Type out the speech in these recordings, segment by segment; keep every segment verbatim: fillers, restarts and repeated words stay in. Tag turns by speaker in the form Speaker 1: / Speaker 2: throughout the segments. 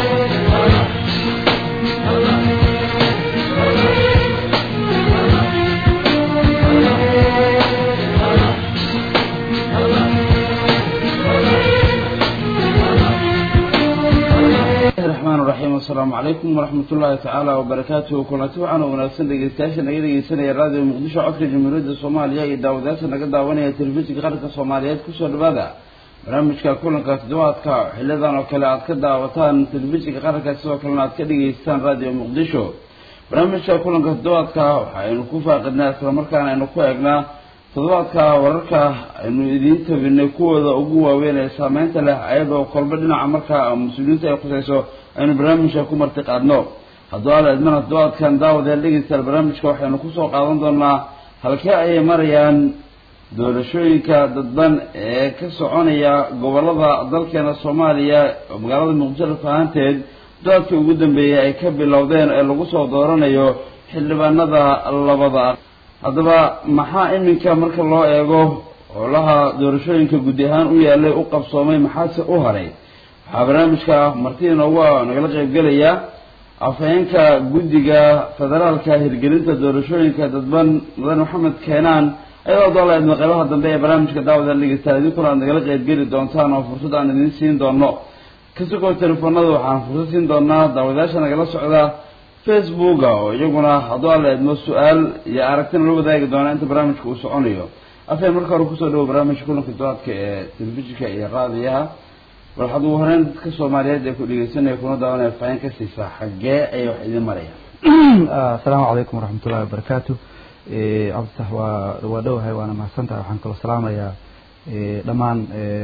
Speaker 1: السلام عليكم ورحمة الله تعالى وبركاته. كنا توعنا وناسن دقيقتاش نقدر يسنى الراديو مقدشة عكر جمهورية الصومالية يداودات نقدر دعوانية تلفزيون قرية الصوماليات كسر بذا برامج كلنا كتدوات كا حلذان وكلات كدا وطان تلفزيون قرية سوا كلنا كده يستان راديو مقدشة برامج كلنا كتدوات كا حينكوفا قدنا كلامركنا إنكوا toddobaadka wararka aynu idin tabinay kuwada ugu waaweyn ee saameynta leh ayadoo kolba dhinaca marka mas'uuliyiinta ay qusayso aynu barnaamijka ku marti qaadno haddii aad idmana toddobaadkan daawada dhegeysta barnaamijka waxaynu ku soo qaadan doonaa halkee ay marayaan doorashooyinka dadban ee ka soconaya gobolada dalkeena Soomaaliya oo magaalada Muqdisho fahanteed doodka ugu dambeeyay ay ka bilowdeen ee lagu soo dooranayo xildhibaanada labada haddaba maxaa iminka marka loo eego howlaha doorashooyinka guud ahaan u yaalay u qabsoomay maxaase u haray waxaa barnaamijka martiina waa nagala qayb galaya afhayeenka guddiga federaalka hirgelinta doorashooyinka dadban mudan maxamed keenaan ayadoo doolayd maqaalaha dambe ee barnaamijka daawada dhegeysta idinkuna nagala qayb gali doontaan oo fursad aan idin siin doono kasoo telefoonada waxaan fursad siin doonaa daawadayaasha nagala socda Facebook oo iyaguna haddii aad leedahay su'aal iyo aragtina loo wadaagi doona inta barnaamijku uu soconayo afeen marka hore ku soo dhaw barnaamijka kulanka doodka ee telefishinka iyo raadiyaha waxaad u horeen dadka Soomaaliyeed ee ku dhageysanaya kuna daawanaya faayin ka siisa xagee ay wax idin marayaan
Speaker 2: assalaamu calaykum waraxmatullaahi wabarakaatuh ee abtax waa waa dhawahay waana mahadsantahay waxaan kala salaamayaa ee dhamaan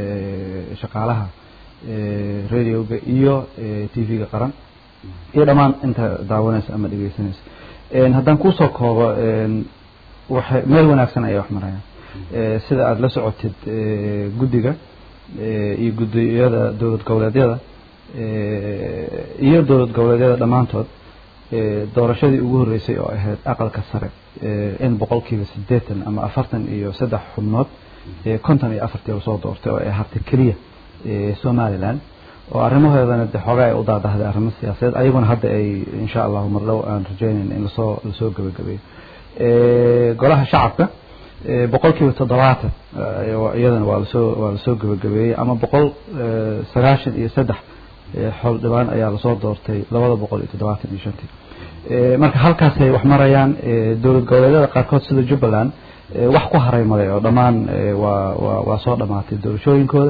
Speaker 2: ee shaqaalaha ee radioga iyo T V-ga qaran iyo dhamaan inta daawanaysa ama dhageysanaysa een haddaan ku soo koobo een waxa meel wanaagsan ay wax marayaan ee sida aad la socotid ee guddiga ee iyo guddiyada dowlad goboleedyada ee iyo dowlad goboleedyada dhamaantood ee doorashadii ugu horeysay oo ahayd aqalka sare ee in boqolkiiba siddeetan ama afartan iyo saddex xubnood ee konton iyo afartii soo doortay oo ay hartay kaliya ee Somaliland oo arrimahoodana de xogaa ay u daadahday arrimo siyaasadeed ayaguna hadda ay insha Allah mar dhow aan rajaynayno in lasoo lasoo gabagabeeyo ee golaha shacabka ee boqolkiiba toddobaatan iyadana waa lasoo waa lasoo gabagabeeyay ama boqol sagaashan iyo saddex xol dhibaan ayaa lasoo doortay labada boqol iyo toddobaatan iyo shan ee marka halkaas ay wax marayaan ee dowlad goboleedyada qaarkood sida Jubbaland wax ku haray maray oo dhamaan waa waa waa soo dhamaatay doorashooyinkooda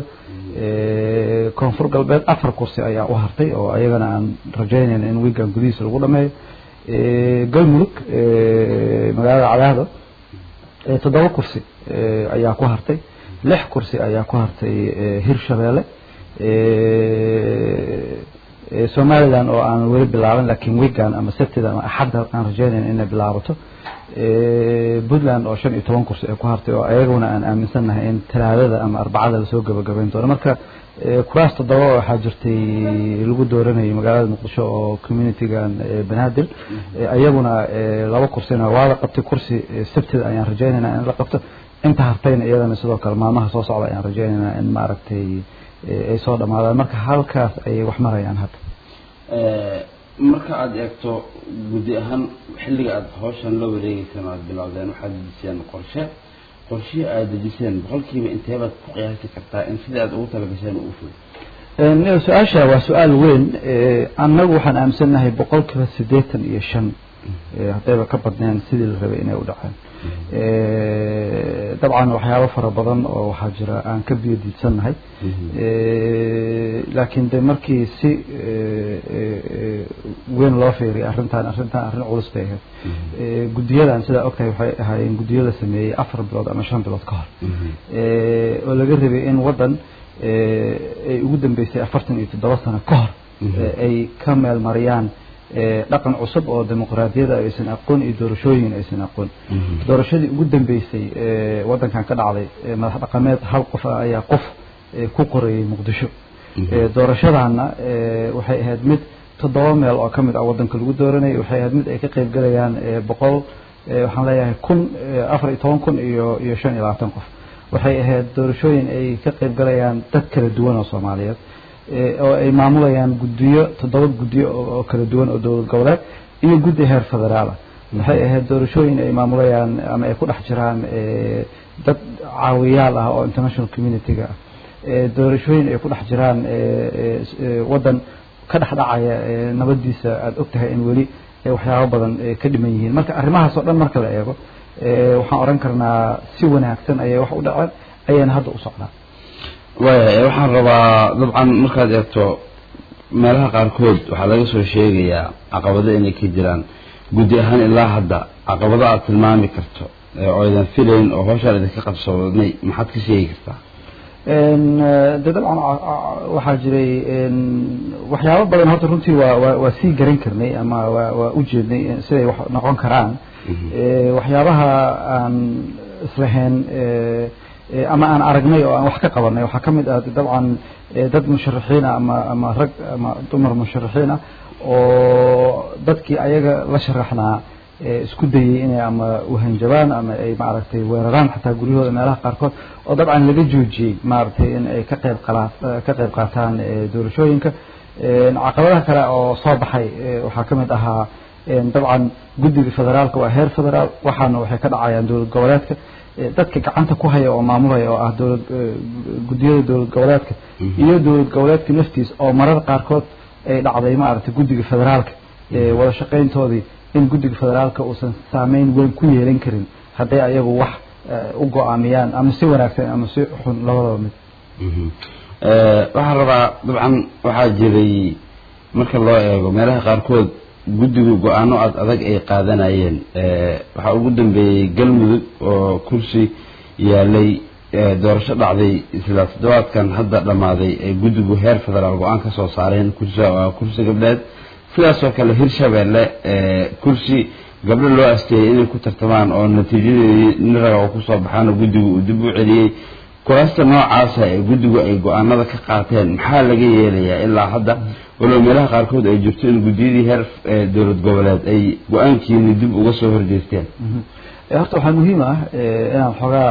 Speaker 2: ee koonfur galbeed afar kursi ayaa u hartay oo ayagana aan rajaynayno in weekend gudihiisa lagu dhameeyo ee galmudug ee magaalada cadaado ee toddoba kursi ee ayaa ku hartay lix kursi ayaa ku hartay hirshabeelle ee Somaliland oo aan weli bilaaban laakiin weekend ama sabtida ama axadda aan rajaynayno inay bilaabato ee Puntland oo shan iyo toban kursi ay ku hartay oo ayaguna aan aaminsanahay in talaadada ama arbacada la soo gabagabeyn doono marka kuraas toddoba waxa jirtay lagu dooranayay magaalada Muqdisho oo community-gan Banaadir ayaguna laba kursina waa la qabtay kursi sabtida ayaan rajaynaynaa in la qabto inta hartayna iyadana sidoo kale maalmaha soo socda ayaan rajaynaynaa in maaragtay ay soo dhamaadaan marka halkaas ay wax marayaan hadda
Speaker 1: ee marka aad eegto gudi ahaan xilliga aad hawshan la wareegaysan aad bilowdeen waxaad dejiseen qorshe qorshe aad dejiseen boqolkiiba intee baad ku qiyaasi kartaa in sida aad ugu talagaseen u fulo
Speaker 2: ee su'aasha waa su'aal weyn ee annagu waxaan aaminsanahay boqolkiiba siddeetan iyo shan ee hadaba ka badnaan sidii la rabay inay u dhacaan ee dabcan waxyaabo fara badan oo waxa jira aan ka biyadiidsanahay ee laakiin de markii si weyn loo fiiriyo arrintan arrintan arrin culus bay ahayd ee gudiyadan sida ogtahay waxay ahaayeen gudiyada sameeyay afar bilood ama shan bilood ka hor ee oo laga rabay in wadan ee ay ugu dambeysay afartan iyo toddoba sano ka hor ay ka meel mariyaan dhaqan cusub oo dimuqraadiyada aysan aqoon iyo doorashooyin aysan aqoon doorashadii ugu dambeysay ee wadankan ka dhacday madax dhaqameed hal qof ayaa qof ku qorayay Muqdisho ee doorashadana waxay ahayd mid toddoba meel oo kamid ah wadanka lagu dooranay waxay ahayd mid ay ka qayb galayaan boqol waxaan leeyahay kun afar iyo toban kun iyo iyo shan iyo labaatan qof waxay ahayd doorashooyin ay ka qayb galayaan dad kala duwan oo Soomaaliyeed oo ay maamulayaan guddiyo toddoba guddiyo oo kala duwan oo dowlad goboleed iyo guddi heer federaal ah waxay ahayd doorashooyin ay maamulayaan ama ay ku dhex jiraan dad caawiyaal ah oo international community-ga ah doorashooyin ay ku dhex jiraan waddan ka dhex dhacaya nabadiisa aada og tahay in weli waxyaabo badan ka dhiman yihiin marka arrimahaas oo dhan marka la eego waxaan oran karnaa si wanaagsan ayay wax u dhaceen ayayna hadda u socdaan
Speaker 1: waaya waxaan rabaa dabcan markaad eegto meelaha qaarkood waxaa laga soo sheegayaa caqabado inay ka jiraan guddi ahaan ilaa hadda caqabado aad tilmaami karto oo aydan filayn oo hawshaan idinka qabsoonay maxaad ka sheegi kartaa
Speaker 2: de dabcan waxaa jiray waxyaabo badan horta runtii waa waa waa sii garan karnay ama waa waa u jeednay siday wax noqon karaan waxyaabaha aan islahayn ama aan aragnay oo aan wax ka qabanay waxaa ka mid ah dabcan dad musharaxiin ah ama ama rag ama dumar musharaxiin ah oo dadkii ayaga la sharaxnaa isku dayay inay ama uhanjabaan ama ay maaragtay weeraraan xataa guryahooda meelaha qaarkood oo dabcan laga joojiyey maaragtay in ay ka qayb qala ka qayb qaataan doorashooyinka caqabadaha kale oo soo baxay waxaa ka mid ahaa dabcan guddiga federaalka waa heer federaal waxaana waxay ka dhacayaan dowlad goboleedka dadka gacanta ku haya oo maamulaya oo ah dowlad guddiyada dowlad goboleedka iyo dowlad goboleedka naftiis oo marar qaarkood ay dhacday maaragtay guddiga federaalka wada shaqayntoodii in guddiga federaalka uusan saameyn weyn ku yeelan karin hadday ayagu wax u go-aamiyaan ama si wanaagsan ama si xun labadaba mid
Speaker 1: waxaan rabaa dabcan waxaa jiray marka loo eego meelaha qaarkood guddigu go-aano aad adag ay qaadanayeen waxaa ugu dambeeyey galmudug oo kursi yaalay doorasho dhacday isla toddobaadkan hadda dhammaaday ee guddigu heer federaal go-aan ka soo saareen kursi kursi gabdheed sidaasoo kale hirshabeelle kursi gabdho loo asteeyey inay ku tartamaan oo natiijadeedii niraga oo kusoo baxaana guddigu uu dib u celiyey kuraasta noocaasa ee guddigu ay go-aanada ka qaateen maxaa laga yeelayaa ilaa hadda walow meelaha qaarkood ay jirto in guddiyadii heer dowlad goboleed ay go-aankiini dib uga soo horjeesteen
Speaker 2: horta waxaa muhiim ah inaan xoogaa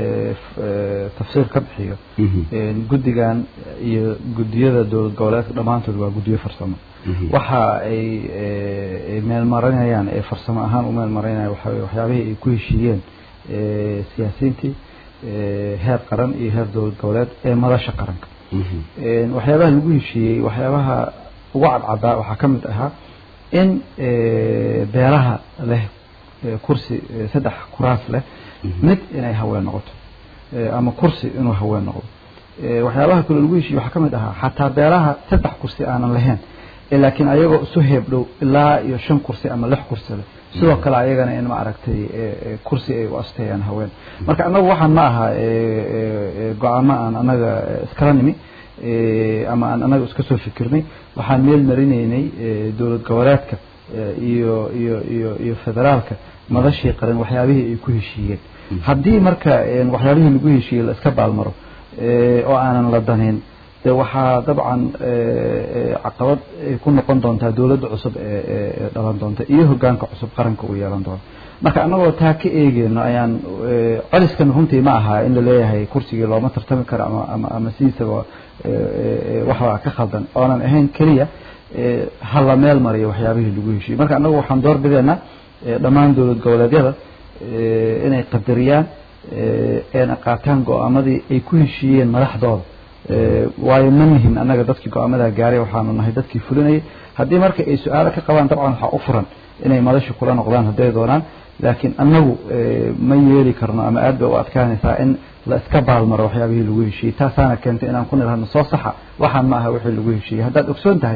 Speaker 2: tafsiir ka bixiyo guddigan iyo guddiyada dowlad goboleedka dhammaantood waa guddiyo farsamo waxa ay meelmarinayaan ee farsamo ahaan u meelmarinayaan waxa waxyaabihii ay ku heshiiyeen siyaasiyiintii heer qaran iyo heer dowlad goboleed ee madasha qaranka waxyaabaha lagu heshiiyey waxyaabaha ugu cadcadaa waxaa ka mid ahaa in beelaha leh kursi saddex kuraas leh mid inay haween noqoto ama kursi inuu haween noqdo waxyaabaha kale lagu heshiiyey waxaa ka mid ahaa xataa beelaha saddex kursi aanan lahayn laakiin ayagoo isu heebdhow ilaa iyo shan kursi ama lix kursi leh sidoo kale ayagana in ma aragtay kursi ay u asteeyaan haween marka annagu waxaan ma aha go-aamo aan annaga iskala nimi ama aan annaga iska soo fikirnay waxaan meel marinaynay dowlad goboleedka iyo iyo iyo iyo federaalka madashii qaran waxyaabihii ay ku heshiiyeen haddii marka waxyaabihii lagu heshiiyey la iska baalmaro oo aanan la daneyn de waxaa dabcan caqabad ay ku noqon doontaa dowladda cusub ee dhalan doonta iyo hogaanka cusub qaranka uu yeelan doono marka annagoo taa ka eegeyno ayaan coliskan runtii ma aha in la leeyahay kursigii looma tartami karo ama ama ama sidiisaba waxbaa ka khaldan oonan ahayn keliya ha la meel mariyo waxyaabihii lagu heshiiyey marka annagu waxaan door bideynaa dhammaan dowlad goboleedyada inay qadariyaan eena qaataan go-aamadii ay ku heshiiyeen madaxdooda waayo ma nihin annaga dadkii go-aamadaa gaaray waxaanu nahay dadkii fulinayay haddii marka ay su-aalo ka qabaan dabcan waxaa u furan inay madasha kula noqdaan hadday doonaan laakiin annagu ma yeeli karno ama aad bay u adkaanaysaa in la iska baalmaro waxyaabihii lagu heshiiyey taasaana keentay inaan ku nidhahno soo saxa waxaan ma aha wixii lagu heshiiyey haddaad ogsoon tahay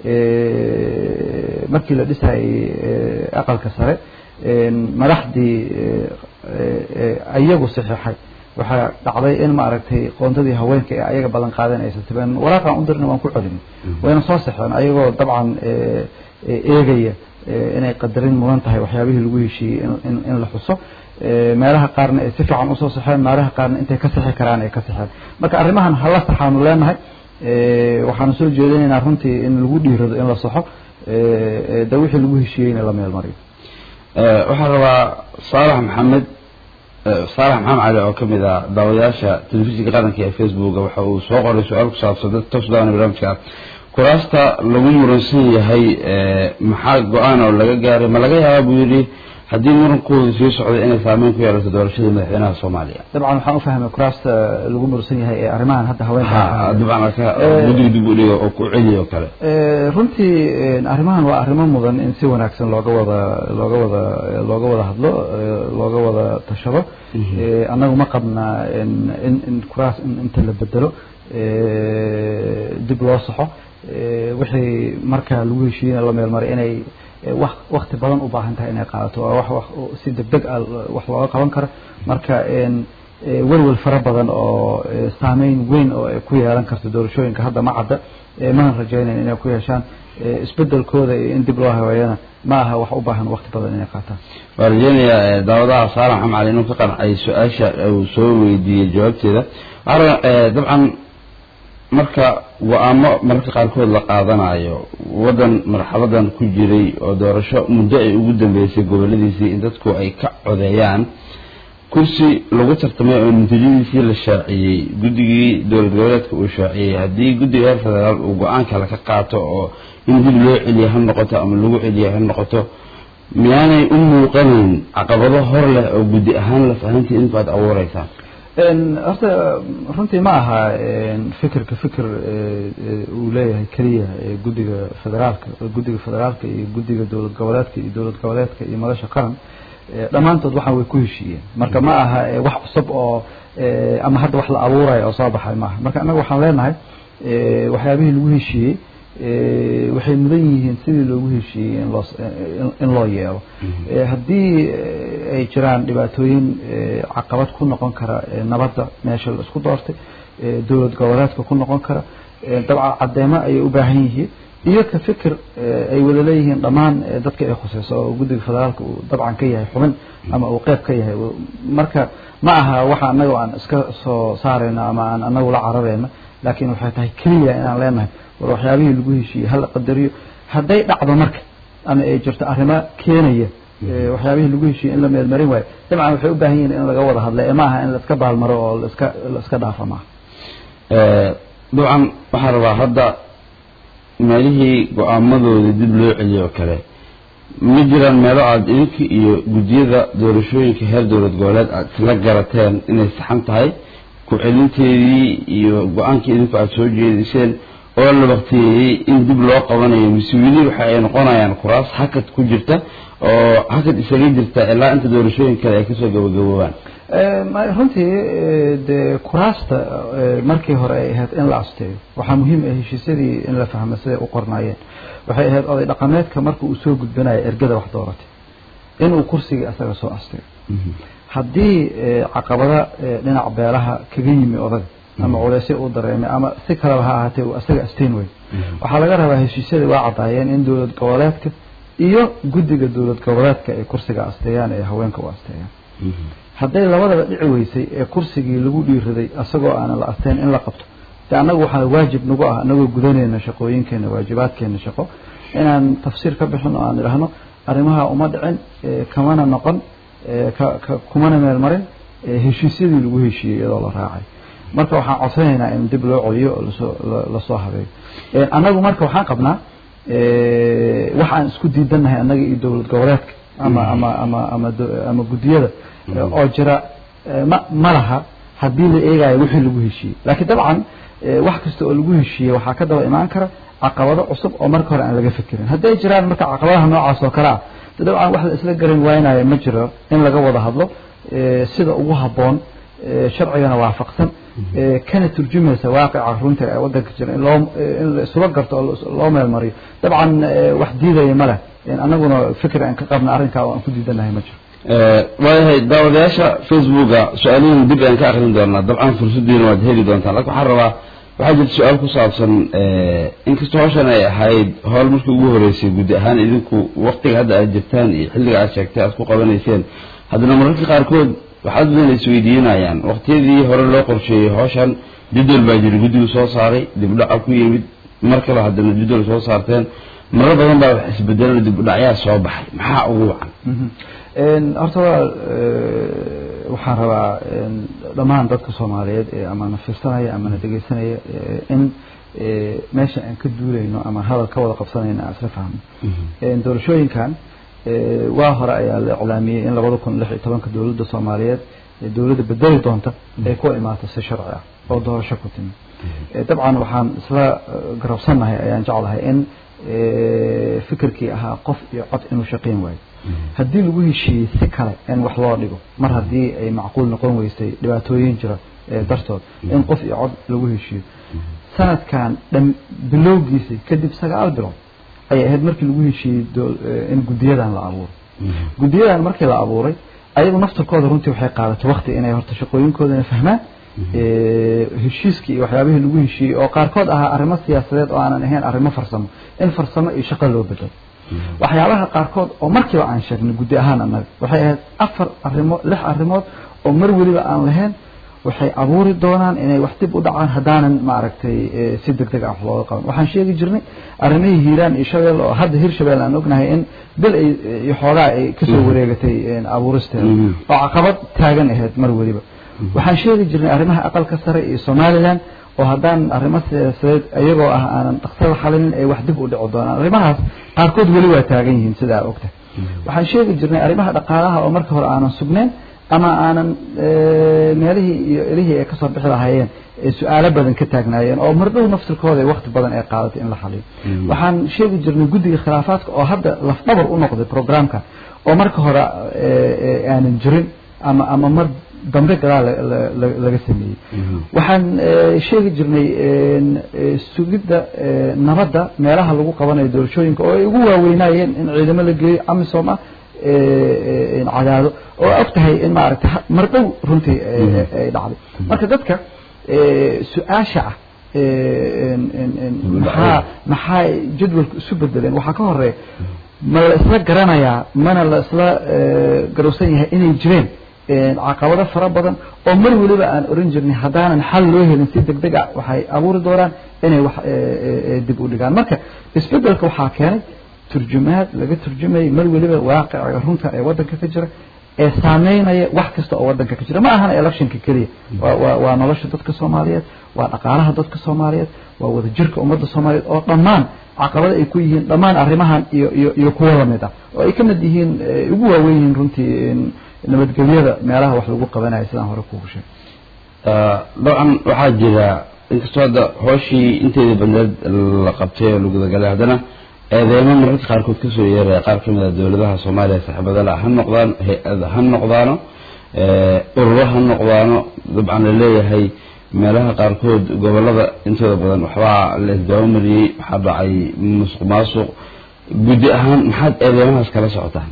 Speaker 2: markii la dhisayay aqalka sare madaxdii ayagu saxiixay waxaa dhacday in maaragtay qoondadii haweenka ee ayaga ballan qaadeen aysan tabeen waraaqaan u dirna waan ku celinay wayna soo saxeen ayagoo dabcan eegaya inay qadarin mudan tahay waxyaabihii lagu heshiiyey in in la xuso meelaha qaarna ay si fiican usoo saxeen meelaha qaarna intay ka sixi karaan ay ka sixeen marka arrimahan hala saxaanu leenahay waxaanu soo jeedinaynaa runtii in lagu dhiirado in la saxo de wixii lagu heshiiyeyna la meel mariyo
Speaker 1: waxaan rabaa saalax maxamed صالح محمد علي oo kamid ah daawayaasha telefishinka qaranka ee Facebook waxa uu soo qoray su'aal ku saabsan dad toosdaan barnaamijka kuraasta lagu muransan yahay maxaa go'aan oo laga gaaray ma laga yaabaa buu yiri haddii muranku sii socdo inay saameyn ku yeelato doorashada madaxweynaha Soomaaliya
Speaker 2: dabcan waxaan u fahmay kuraasta lagu muransan yahay ee arrimahan hadda haweenka
Speaker 1: dabcan ka guddiga dib u dhigo oo ku celiyo kale
Speaker 2: ee runtii arrimahan waa arrimo mudan in si wanaagsan looga wada looga wada looga wada hadlo looga wada tashado ee anagu ma qabna in in kuraas inta la bedelo ee dib loo saxo ee wixii marka lagu heshiiyay la meel maray inay waqti badan u baahan tahay inay qaadato wax wax si degdeg ah wax looga qaban karo marka een walwal fara badan oo saameyn weyn oo ku yeelan karto doorashooyinka hadda ma cadda ma rajaynayno inay ku yeeshaan isbedelkooda in dib loo haweeyana ma aha wax u baahan waqti badan inay qaataan
Speaker 1: warjeenaya daawadaha Saalax Maxamed Ali inuu ka qancay su'aasha uu soo weydiiyay jawaabteeda dabcan marka go'aamo marka qaarkood la qaadanayo wadan marxaladan ku jiray oo doorasho muddo ay ugu dambeysay goboladiisii in dadku ay ka codeeyaan kursi lagu tartamay oo natiijadiisii la shaaciyay guddigii dowlad goboleedka uu shaaciyay haddii guddiga federaal uu go'aan kale ka qaato oo in dib loo celiyo ha noqoto ama lagu celiyo ha noqoto miyaanay u muuqanayn caqabado hor leh oo guddi ahaan la fahantii in baad abuuraysaan
Speaker 2: ان horta runtii ma aha fikirka fikir uu leeyahay kaliya guddiga federaalka guddiga federaalka iyo guddiga dowlad goboleedka iyo dowlad goboleedka iyo madasha qaran dhamaantood waxa way ku heshiiyeen marka ma aha wax cusub oo ama hadda wax la abuuray oo soo baxay ma aha marka anagu waxaan leenahay waxyaabihii lagu heshiiyey waxay mudan yihiin sidii loogu heshiiyey in loo in loo yeelo haddii ay jiraan dhibaatooyin caqabad ku noqon kara nabadda meesha la isku doortay dowlad goboleedka ku noqon kara dabcan cadeemo ay u baahan yihiin iyo ka fikir ay wada leeyihiin dhammaan dadka ay khusayso oo guddiga federaalka uu dabcan ka yahay xubin ama uu qayb ka yahay marka ma aha waxa anagu aan iska soo saarayna ama aan anagu la cararayna laakiin waxay tahay kaliya inaan leenahay war waxyaabihii lagu heshiiyey hal qadariyo hadday dhacdo marka ama ay jirto arrimo keenaya waxyaabihii lagu heshiiyey in la meel marin waayo dabcan waxay u baahan yihiin in laga wada hadlo ee ma aha in la iska baalmaro oo la iska la iska dhaafo maaha
Speaker 1: dabcan waxaan rabaa hadda meelihii go'aamadooda dib loo celiyo oo kale ma jiraan meelo aada idinka iyo guddiyada doorashooyinka heer dowlad goboleed aada isla garateen inay saxan tahay ku celinteedii iyo go-aankii idinku aada soo jeediseen oo la waqtiyeeyey in dib loo qabanayo mas-uuliyadii waxa ay noqonayaan kuraas hakad ku jirta oo hakad isaga jirta ilaa inta doorashooyin kale ay kasoo gabagaboobaan
Speaker 2: runtii dee kuraasta markii hore ay ahayd in la asteeyo waxaa muhiim ah heshiisyadii in la fahmo siday u qornaayeen waxay ahayd oday dhaqameedka marka uu soo gudbinayo ergada wax dooratay inuu kursigii asaga soo asteeyo haddii caqabada dhinac beelaha kaga yimi odag ama culeysyo uu dareemay ama si kaleba ha ahaatee uu asaga asteen wey waxaa laga rabaa heshiisyada waa caddaayeen in dowlad goboleedka iyo guddiga dowlad goboleedka ay kursiga asteeyaan ee haweenka u asteeyaan hadday labadaba dhici weysay ee kursigii lagu dhiiraday asagoo aanan la asteen in la qabto de annagu waxaa waajib nagu ah anagoo gudanayna shaqooyinkeena waajibaadkeena shaqo inaan tafsiir ka bixino aan idhaahno arrimaha uma dhicin kamana noqon kumana meel marin heshiisyadii lagu heshiiyey iyadoo la raacay marka waxaan codsanaynaa in dib loo celiyo oo lasoo lasoo habeeyo annagu marka waxaan qabnaa waxaan isku diidanahay annaga iyo dowlad goboleedka ama ama ama ama ama guddiyada oo jira ma ma laha haddii la eegayo wixii lagu heshiiyey laakiin dabcan wax kasta oo lagu heshiiyey waxaa ka daba imaan kara caqabado cusub oo marka hore aan laga fikirin hadday jiraan marka caqabadaha noocaas oo kale ah dabcan wax la isla garan waaynayo ma jiro in laga wada hadlo sida ugu habboon sharcigana waafaqsan kana turjumaysa waaqica runta ee wadanka jira in loo in la isula garto oo loo meel mariyo dabcan wax diidaya ma leh anaguna fikir aan ka qabna arrinkaa oo aan ku diidanahay ma jiro
Speaker 1: waayahay daawadayaasha facebooka su-aalihiin dib aan ka akrin doonaa dabcan fursaddiina waad heli doontaan laakiin waxaan rabaa waxaa jirta su-aal ku saabsan inkastoo hawshan ay ahayd howl markii ugu horeysay guddi ahaan idinku waqtiga hadda aad jirtaan iyo xilliga aad sheegtay aad ku qabanayseen haddana mararka qaarkood waxaad badan isweydiinayaan waqtiyadii hore loo qorsheeyey hawshan jadwal baa jira guddigu soo saaray dib u dhaca ku yimid mar kale haddana jadwal soo saarteen marar badan baa wax isbedelada dib u dhacyaa soo baxay maxaa ugu wacan
Speaker 2: horta waa waxaan rabaa dhammaan dadka Soomaaliyeed ee ama na fiirsanaya ama na dhageysanaya in meesha aan ka duulayno ama hadal ka wada qabsanayna asla fahmo in doorashooyinkan waa hore ayaa la iclaamiyay in laba kun iyo lix iyo toban ka dawladda Soomaaliyeed dawladda bedeli doonta ay ku imaato si sharci ah oo doorasho ku timi dabcan waxaan isla garabsanahay ayaan jeclahay in fikirkii ahaa qof iyo cod inuu shaqeyn waayo haddii lagu heshiiyey si kale in wax loo dhigo mar haddii ay macquul noqon weysay dhibaatooyin jira dartood in qof iyo cod lagu heshiiyo sanadkan bilowgiisii kadib sagaal bilood ay ahayd markii lagu heshiiyey in guddiyadan la abuuro guddiyadan markii la abuuray ayagu naftarkooda runtii waxay qaadatay waqti inay horta shaqooyinkoodana fahmaan heshiiskii iyo waxyaabihii lagu heshiiyey oo qaarkood ahaa arrimo siyaasadeed oo aanan ahayn arrimo farsamo in farsamo iyo shaqo loo bedelo waxyaabaha qaarkood oo markiiba aan sheegnay guddi ahaan annaga waxay ahayd afar arrimo lix arrimood oo mar weliba aan lahayn waxay abuuri doonaan inay wax dib u dhacaan haddaanan maaragtay si degdeg ah looga qaban waxaan sheegi jirnay arrimihii hiiraan iyo shabeelle oo hadda hirshabeelle aan ognahay in bil ay iyo xoogaa ay kasoo wareegatay abuuristeeda oo caqabad taagan ahayd mar weliba waxaan sheegi jirnay arrimaha aqalka sare iyo Somaliland oo haddaan arrimo siyaasadeed ayagoo ah aanan dhaqsada xalinin ay wax dib u dhici doonaan arrimahaas qaarkood weli waa taagan yihiin sidaa ogta waxaan sheegi jirnay arrimaha dhaqaalaha oo marka hore aanan sugnayn ama aanan meelihii iyo ilihii ay kasoo bixi lahaayeen su'aalo badan ka taagnaayeen oo mar dhow naftirkooda waqti badan ay qaadatay in la xaliyo waxaan sheegi jirnay guddiga khilaafaadka oo hadda laf dhabar u noqday programka oo marka hore aanan jirin ama ama mar dambe gadaal laga sameeyey waxaan sheegi jirnay sugidda nabadda meelaha lagu qabanayo doorashooyinka oo ay ugu waaweynayeen in ciidamo la geeyo amisom ah cadaado oo ogtahay in maaragtay mar dhow runtii ay dhacday marka dadka su-aasha ah maxaa maxaa jadwalka isu bedeleen waxaa ka horeeya ma la isla garanayaa mana la isla garowsan yahay inay jireen caqabado fara badan oo mar waliba aan oran jirnay haddaanan xal loo helin si degdeg ah waxay abuuri doonaan inay wax dib u dhigaan marka isbedelka waxaa keenay turjumaad laga turjumayay mar waliba waaqica runta ee wadanka ka jira ee saameynaya wax kasta oo wadanka ka jira ma ahan electionka kaliya waa waa nolosha dadka Soomaaliyeed waa dhaqaalaha dadka Soomaaliyeed waa wada jirka ummadda Soomaaliyeed oo dhammaan caqabado ay ku yihiin dhammaan arrimahan iyo iyo iyo kuwa lamid ah oo ay ka mid yihiin ugu waaweyn yihiin runtii nabadgelyada meelaha wax lagu qabanayo sidaan hore kuugu sheegay
Speaker 1: dabcan waxaa jira inkastoo hadda hooshii inteeda badneed la qabtay oo lagu dagalay haddana eedeymo mararka qaarkood kasoo yeeraya qaar ka mid ah dowladaha Soomaaliya saaxiibada la ha noqdaan hay-ad ha noqdaano ururo ha noqdaano dabcan la leeyahay meelaha qaarkood gobolada intooda badan waxbaa la isdaawamariyey waxaa dhacay musuq maasuq guddi ahaan maxaad eedeymahaas kala socotaan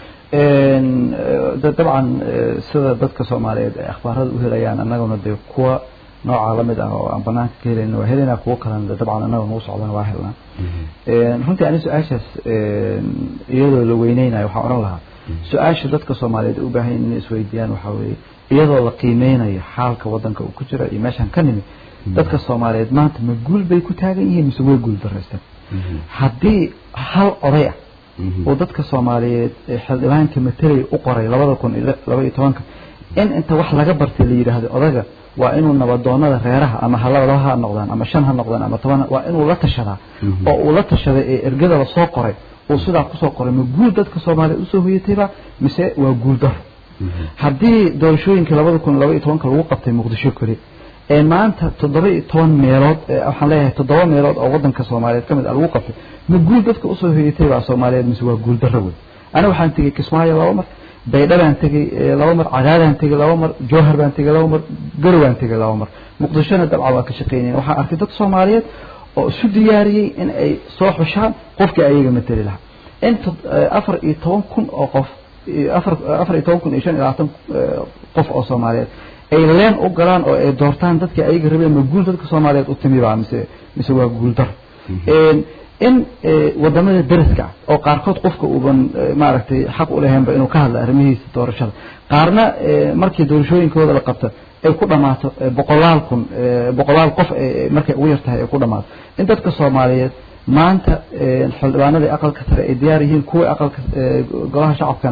Speaker 2: dabcan sida dadka Soomaaliyeed ay akhbaarada u helayaan annaguna de kuwa nooca la mid ah oo aan banaanka ka helayno waa helayna kuwa kalena dabcan annaga noo socdana waa helnaa runtii ani su-aashaas iyadoo la weyneynayo waxaan oran lahaa su-aasha dadka Soomaaliyeed u baahan inay isweydiiyaan waxaa weeye iyadoo la qiimeynayo xaalka wadanka uu ku jira iyo meeshan ka nimi dadka Soomaaliyeed maanta ma guul bay ku taagan yihiin mise way guul daraystaan haddii hal oday ah oo dadka Soomaaliyeed xildhibaanka matalay u qoray laba kun iyo laba iyo toban in inta wax laga bartay la yiraahdo odaga waa inuu nabadoonada reeraha ama halaba ha noqdaan ama shan ha noqdaan ama toban waa inuu la tashadaa oo uu la tashaday ee ergada la soo qoray oo sidaa ku soo qoray ma guul dadka Soomaaliyeed u soo hoyatayba mise waa guul dar haddii doorashooyinka laba kun iyo laba iyo toban lagu qabtay Muqdisho kale ee maanta toddoba iyo toban meelood waxaan leeyahay toddoba meelood oo wadanka Soomaaliyeed kamid ah lagu qabtay ma guul dadka u soo hoyatayba Soomaaliyeed mise waa guul dar weyn ana waxaan tagay Kismaayo laba mar baydhadaan tagay laba mar cadaadaan tagay laba mar jowhar baan tagay laba mar garwaan tagay laba mar muqdishona dabcan waa ka shaqeynayeen waxaan arkay dad Soomaaliyeed oo isu diyaariyay in ay soo xushaan qofkii ayaga matali lahaa inta afar iyo toban kun oo qof afar afar iyo toban kun iyo shan iyo labaatan qof oo Soomaaliyeed ay leen u galaan oo ay doortaan dadkii ayaga rabeen ma guul dadka Soomaaliyeed u timi baa mise mise waa guul dar in wadamada dariska oo qaarkood qofka uu ban maaragtay xaq u leeyahay inuu ka hadlo arrimihiisa doorashada qaarna markii doorashooyinkooda la qabto ay ku dhamaato boqolaal kun boqolaal qof markay ugu yartahay ay ku dhamaato in dadka Soomaaliyeed maanta xildhibaanada aqalka sare ay diyaar yihiin kuwa aqalka golaha shacabkana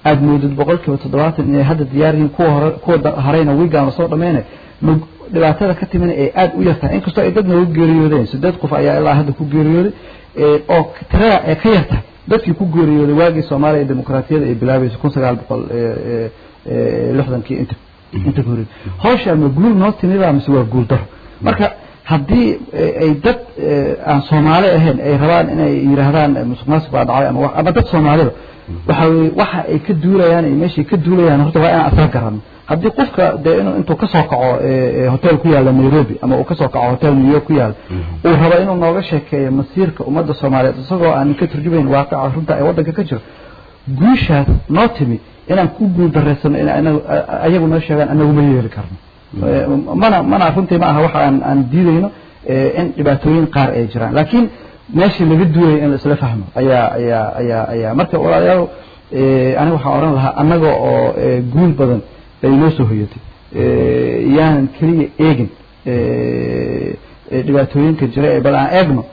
Speaker 2: aad moodid boqolkiiba toddobaatan inay hadda diyaar yihiin kuwa hore kuwa harayna wiigaan soo dhameynay dhibaatada ka timina ee aad u yartahay inkastoo ay dad nooga geeriyoodeen sideed qof ayaa ilaa hadda ku geeriyooday oo tirada ay ka yartahay dadkii ku geeriyooday waagii Soomaaliya dimuqraadiyada ay bilaabayso kun sagaal boqol lixdankii inta inta guuri hawsha ma guul noo timida mise waa guul daro marka haddii ay dad aan Soomaali ahayn ay rabaan inay yiraahdaan musuqmaasuq baa dhacay ama ama dad Soomaalida waxa waxa ay ka duulayaan ay meeshii ka duulayaan horta waa in asal garan haddii qofka de inuu intuu ka soo kaco hotel ku yaala Nairobi ama uu ka soo kaco hotel New York ku yaala uu rabo inuu nooga sheekeeyo masiirka ummadda Soomaaliyeed isagoo aan ka turjumayn waaqaca runta ee waddanka ka jira guushaas noo timi inaan ku guul dareysano in ayagu noo sheegaan anagu ma yeeli karno mana mana runtii ma aha waxa aan aan diidayno in dhibaatooyin qaar ay jiraan laakiin meeshii laga duulay in la isla fahmo ayaa ayaa ayaa ayaa marka walaalayaal aniga waxaan oran lahaa anaga oo guul badan ay noo soo hoyatay yaan kaliya eegin dhibaatooyinka jira ee bal aan eegno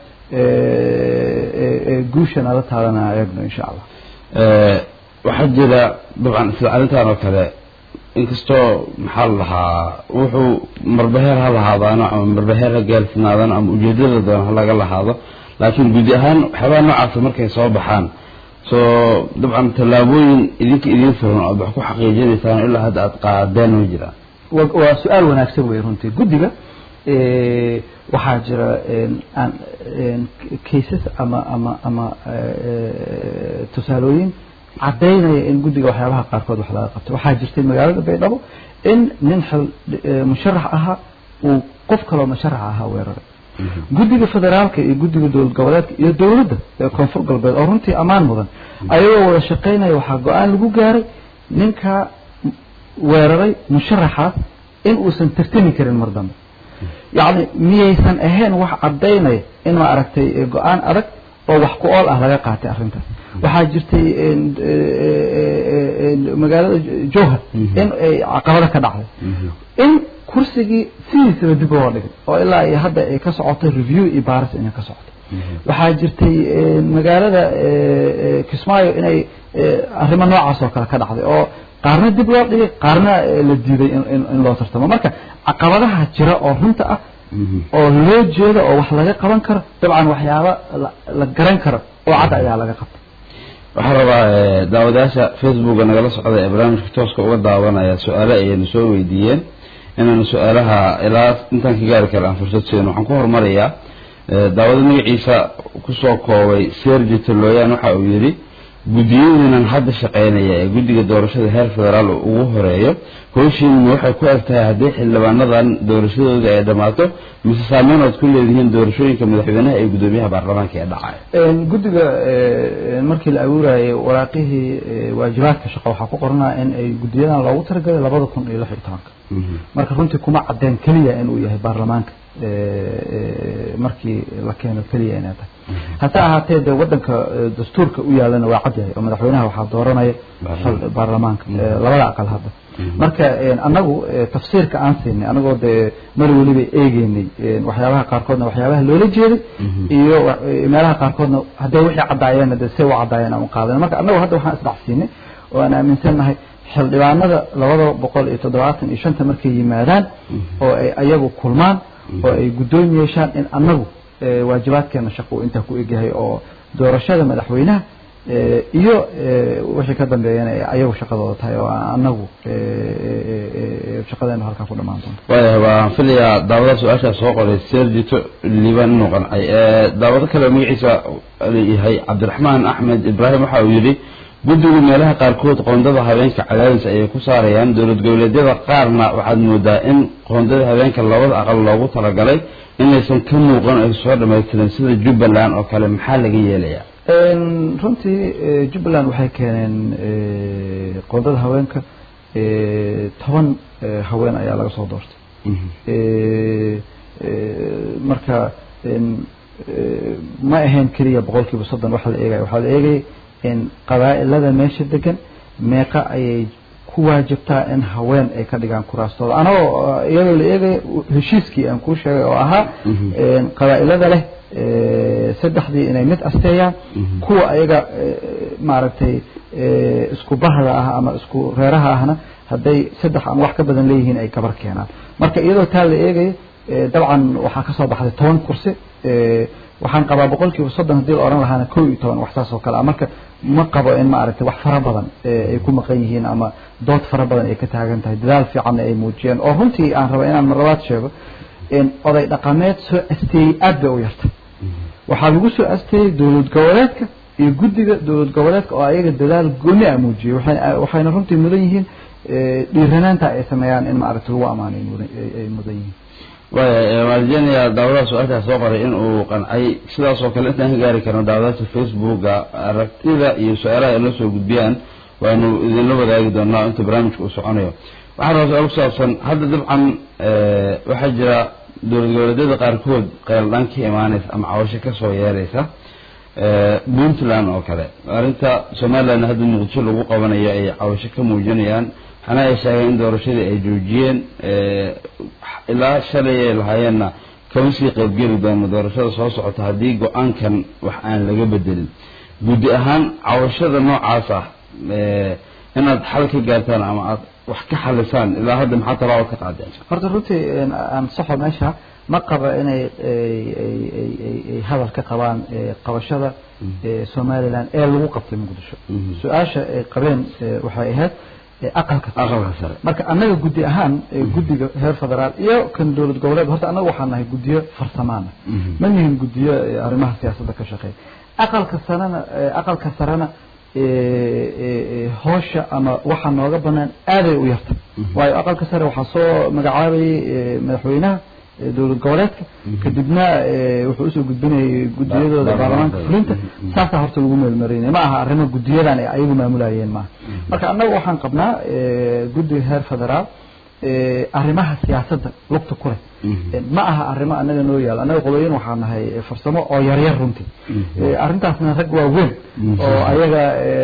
Speaker 2: guushan ala taadana eegno insha Allah
Speaker 1: waxaa jira dabcan isla arrintan oo kale inkastoo maxaa la lahaa wuxuu marbaheer ha lahaadaano ama marbaheer ha gaarsiinaadaan ama ujeedada doon ha laga lahaado laakiin guud ahaan waxyaabaha noocaas markay soo baxaan soo dabcan tallaabooyin idinka idin furan oo wax ku xaqiijinaysaan ilaa hadda aad qaadeen ma jiraan
Speaker 2: waa su'aal wanaagsan weey runtii guddiga ee waxaa jira aan cases ama ama ama tusaalooyin cadeynaya in guddiga waxyaabaha qaarkood wax laga qabto waxaa jirtay magaalada Baydhabo in nin xil musharax aha uu qof kale musharax aha weeraray guddiga federaalka iyo guddiga dowlad goboleedka iyo dowladda ee koonfur galbeed oo runtii amaan mudan ayagoo wada shaqeynaya waxaa go'aan lagu gaaray ninka weeraray musharaxaas in uusan tartami karin mar dambe yacni miyaysan ahayn wax cadeynaya in ma aragtay go'aan adag oo wax ku ool ah laga qaatay arrintaas waxaa jirtay magaalada Jowhar in ay caqabada ka dhacday in kursigii sidiisaba dib loo dhigay oo ilaa ay hadda ay ka socoto review iyo baaris inay ka socoto waxaa jirtay magaalada Kismaayo inay arrimo noocaas oo kale ka dhacday oo qaarna dib loo dhigay qaarna la diiday in loo tartamo marka caqabadaha jira oo runta ah oo loo jeedo oo wax laga qaban karo dabcan waxyaabo la garan karo oo cad ayaa laga qabtay
Speaker 1: waxaan rabaa daawadaasha Facebook nagala socda ee barnaamijka tooska uga daawanaya su'aalo ay soo weydiiyeen inaan su'aalaha ilaa intaan ka gaari karaan fursad siin waxaan ku hormarayaa daawada magaciisa ku soo koobay Sergio Toloyan waxa uu yiri guddiyadan hadda shaqeynaya ee guddiga doorashada heer federaal ugu horeeyo howshin waxay ku egtahay haddii xildhibaanadan doorashadooda ay dhamaato mise saameyn ay ku leeyihiin doorashooyinka madaxweynaha ee gudoomiyaha baarlamaanka ee dhacay
Speaker 2: een guddiga markii la abuurayay waraaqihii waajibaadka shaqo waxa ku qornaa in ay guddiyadan loogu talagalay laba kun iyo lix iyo toban marka runtii kuma cadeen kaliya in uu yahay baarlamaanka markii la keeno kaliya inay tahay hatta ahaatee de wadanka dastuurka u yaalana waa cad yahay oo madaxweynaha waxa dooranaya baarlamaanka labada aqal hadda marka anagu tafsiirka aan siinay anagoo de mar waliba eegeynay waxyaabaha qaarkoodna waxyaabaha loola jeeday iyo meelaha qaarkoodna haddii wixii cadaayeen de si waa cadaayeen aan qaadan marka anagu hadda waxaan isdhaxsiinay oo aan aaminsanahay xildhibaanada laba boqol iyo toddobaatan iyo shan markay yimaadaan oo ay ayagu kulmaan oo ay guddoon yeeshaan in anagu waajibaadkeena shaqo inta ku eegyahay oo doorashada madaxweynaha iyo wixii ka dambeeyana ayagu shaqadooda tahay oo anagu shaqadeena halka ku dhamaan doonto
Speaker 1: waa waan filayaa daawada su'aasha soo qoray Sergio Liban noqon ay daawada kale magaciisa yahay Cabdiraxmaan Axmed Ibrahim waxa uu yiri guddiga meelaha qaarkood qoondada haweenka cadaadis ay ku saarayaan dowlad goboleedyada qaarna waxaad moodaa in qoondada haweenka labada aqal loogu talagalay inaysan ka muuqan ay soo dhamaystiran sida Jubbaland oo kale maxaa laga yeelayaa
Speaker 2: een runtii Jubbaland waxay keeneen qoondada haweenka toban haween ayaa laga soo doortay ee marka ma ahayn kaliya boqolkiiba soddon waxa la eegay waxa la eegay in qabaa'ilada meesha degan meeqa ayay ku waajibtaa in haween ay ka dhigaan kuraastooda anoo iyadoo la eegay heshiiskii aan ku sheegay oo ahaa qabaa'ilada leh saddexdii inay mid asteeyaan kuwa ayaga maaragtay isku bahda ah ama isku reeraha ahna hadday saddex ama wax ka badan leeyihiin ay gabar keenaan marka iyadoo taa la eegay dabcan waxaa kasoo baxday toban kursi waxaan qabaa boqolkiiba soddon haddii la oran lahaana kow iyo toban wax saas oo kale ah marka ma qabo in maaragtay wax fara badan ay ku maqan yihiin ama dood fara badan ay ka taagan tahay dadaal fiicanna ay muujiyeen oo runtii aan raba inaan marlabaad sheego in oday dhaqameed soo asteeyey aad bay u yartay waxaa lagu soo asteeyey dowlad goboleedka iyo guddiga dowlad goboleedka oo ayaga dadaal gooni ah muujiyey waxayna runtii mudan yihiin dhiiranaanta ay sameeyaan in maaragtay lagu amaanay ay mudan yihiin
Speaker 1: waajinaya daawadaha su-aalkaas soo qoray in uu qancay sidaas oo kale intaan ka gaari karno daawadaasha facebooka aragtida iyo su-aalaha ay noo soo gudbiyaan waanu idinla wadaagi doonaa inta barnaamijka uu soconayo waxaa rabaa su-aal ku saabsan hadda dabcan waxaa jira dowlad goboleedyada qaarkood qeyldhaan ka imaanaysa ama cawasho kasoo yeeraysa puntland oo kale arrinta somaliland hadda muqdisho lagu qabanayo ay cawasho ka muujinayaan waxaana ay sheegeen in doorashadii ay joojiyeen ilaa shalay ay lahaayeenna kama sii qaybgeli doono doorashada soo socota haddii go-aankan wax aan laga bedelin guddi ahaan cawashada noocaas ah inaad xal ka gaartaan ama aad wax ka xalisaan ilaa hadda maxaa talaabo ka qaadeen
Speaker 2: horta runtii aan saxo meesha ma qaba inay ay hadal ka qabaan qabashada somaliland ee lagu qabtay muqdisho su-aasha ay qabeen waxay ahayd aqalka sare marka annaga guddi ahaan guddiga heer federaal iyo kan dowlad goboleed horta annaga waxaan nahay guddiyo farsamaana ma nihin guddiyo arrimaha siyaasadda ka shaqeeya aqalka sarena aqalka sarena hoosha ama waxa nooga banaan aaday u yartay waayo aqalka sare waxaa soo magacaabayay madaxweynaha dowlad goboleedka kadibna wuxuu usoo gudbinayay guddiyadooda baarlamaanka fulinta saasaa horta lagu meelmarinay ma aha arrimo guddiyadan ay ayagu maamulayeen maaha marka annaga waxaan qabnaa guddiga heer federaal arrimaha siyaasadda lugta ku leh ma aha arrimo annaga noo yaal annaga qolooyin waxaa nahay farsamo oo yaryar runtii arrintaasna rag waaweyn oo ayaga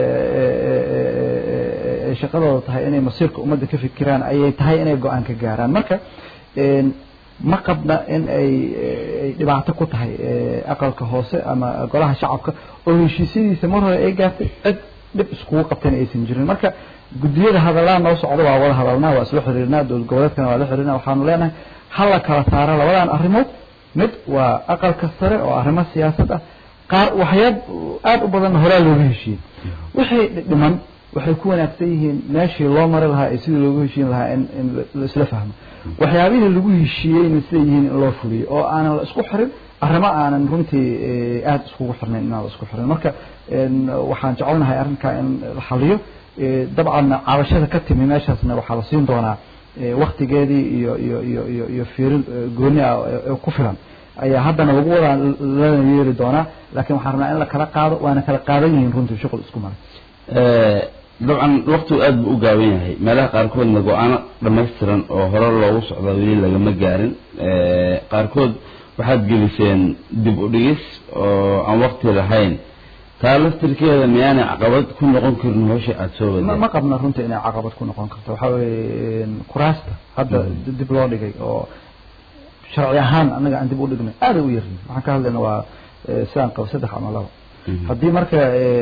Speaker 2: shaqadooda tahay inay masiirka ummadda ka fikiraan ayay tahay inay go-aan ka gaaraan marka ma qabna in ay dhibaato ku tahay aqalka hoose ama golaha shacabka oo heshiisyadiisa mar hore ay gaartay cid dhib iskugu qabtayna aysan jirin marka guddiyada hadallaan noo socda waa wada hadalnaa waa isla xiriirnaa dowlad goboleedkana waa la xiriirnaa waxaanu leenahay hala kala saara labadan arrimood mid waa aqalka sare oo arrimo siyaasad ah qaar waxyaab aad u badan horaa looga heshiiyey wixii dhiman waxay ku wanaagsan yihiin meeshii loo mari lahaa ee sidii loogu heshiin lahaa in in la isla fahmo waxyaabihii lagu heshiiyeyna siday yihiin in loo fuliyo oo aanan la isku xirin arrimo aanan runtii aada iskugu xirnayn inaan la isku xirin marka waxaan jecelnahay arrinkaa in la xaliyo dabcan cabashada ka timi meeshaasna waxaa la siin doonaa waktigeedii iyo iyo iyo iyo iyo fiirin gooni ah ee ku filan ayaa haddana lagu wadaa lana yeeri doonaa laakiin waxaan rabnaa in la kala qaado waana kala qaadan yihiin runtii shuqul isku maray
Speaker 1: dabcan waqtigu aada buu u gaaban yahay meelaha qaarkoodna go-aano dhamaystiran oo hore loogu socdaa weli lagama gaarin qaarkood waxaad geliseen dib u dhigis oo aan waqti lahayn taa laftirkeeda miyaanay caqabad ku noqon karin hawsha aada soo wadeen
Speaker 2: ma qabna runtii inay caqabad ku noqon karto waxaa weeye kuraasta hadda dib loo dhigay oo sharci ahaan annaga aan dib u dhignay aaday u yaryihin waxaan ka hadlayna waa sidaan qabo saddex ama laba haddii marka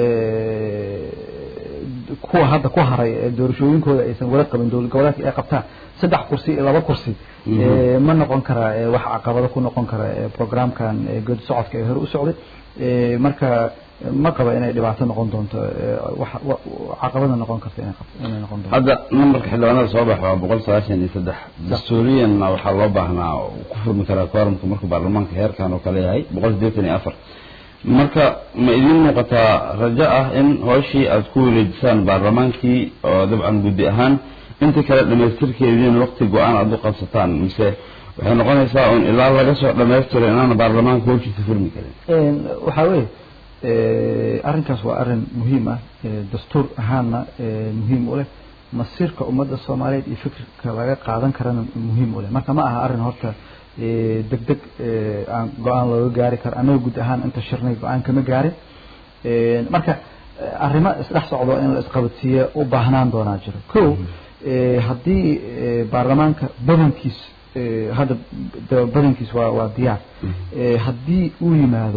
Speaker 2: kuwa hadda ku haray doorashooyinkooda aysan wala qabin dowlad goboleedka ay qabtaan saddex kursi iyo laba kursi ma noqon kara wax caqabado ku noqon kara programkan geedi socodka ee hore u socday marka ma qaba inay dhibaato noqon doonto wax caqabada noqon karta inay inay noqon doonto
Speaker 1: hadda numberka xildhibaanada soo baxa waa boqol sagaashan iyo saddex dastuuriyanna waxaa loo baahnaa ku furmi karaa quorumka markuu baarlamaanka heerkan oo kale yahay boqol siddeetan iyo afar marka ma idin muuqataa rajo ah in hooshii aada ku weleejisaan baarlamaankii oo dabcan guddi ahaan inta kale dhamaystirkeediin waqti go-aan aada u qabsataan mise waxay noqonaysaa un ilaa laga soo dhamaystiro inaana baarlamaanka howshiisa furmi karin
Speaker 2: waxaa weeye arrinkaas waa arrin muhiim ah dastuur ahaanna muhiim u leh masiirka ummadda soomaaliyeed iyo fikirka laga qaadan karana muhiim u leh marka ma aha arrin horta deg deg aan go-aan looga gaari karo annaga guud ahaan inta shirnay go-aan kama gaarin marka arrimo isdhex socdo in la isqabadsiiyo u baahnaan doonaa jiro kow haddii baarlamaanka badankiis hadda badankiis waa waa diyaar haddii uu yimaado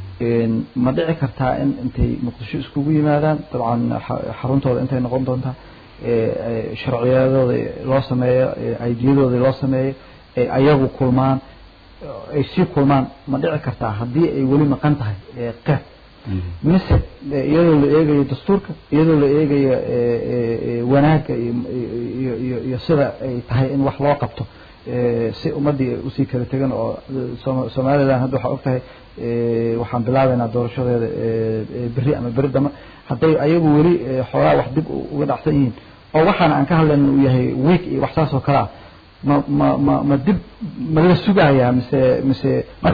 Speaker 2: ma dhici kartaa in intay muqdisho iskugu yimaadaan dabcan xaruntooda intay noqon doontaa sharciyadooda loo sameeyo aydiyadooda loo sameeyo ayagu kulmaan ay sii kulmaan ma dhici kartaa haddii ay weli maqan tahay qeeb mise iyadoo la eegayo dastuurka iyadoo la eegayo wanaagga iyo iyo iyo sida ay tahay in wax loo qabto si ummadii usii kala tegan oo Soomaaliland hadda waxa ogtahay waxaan bilaabaynaa doorashadeeda biri ama biri dama hadday ayagu weli xoogaa wax dib uga dhacsan yihiin oo waxaan aan ka hadlayno uu yahay week iyo wax saas oo kala ma ma ma ma dib ma la sugayaa mise mise